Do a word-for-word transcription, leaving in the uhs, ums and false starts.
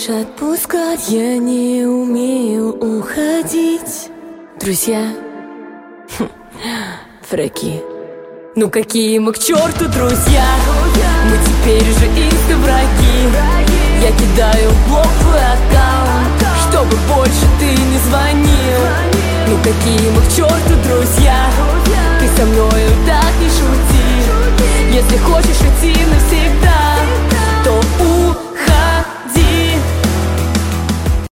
хочешь отпускать, я не умею уходить. Друзья, фраки. Ну какие мы к черту друзья, мы теперь же инста-враги. Я кидаю блок в твой аккаунт, чтобы больше ты не звонил. Ну какие мы к черту друзья, ты со мною, да?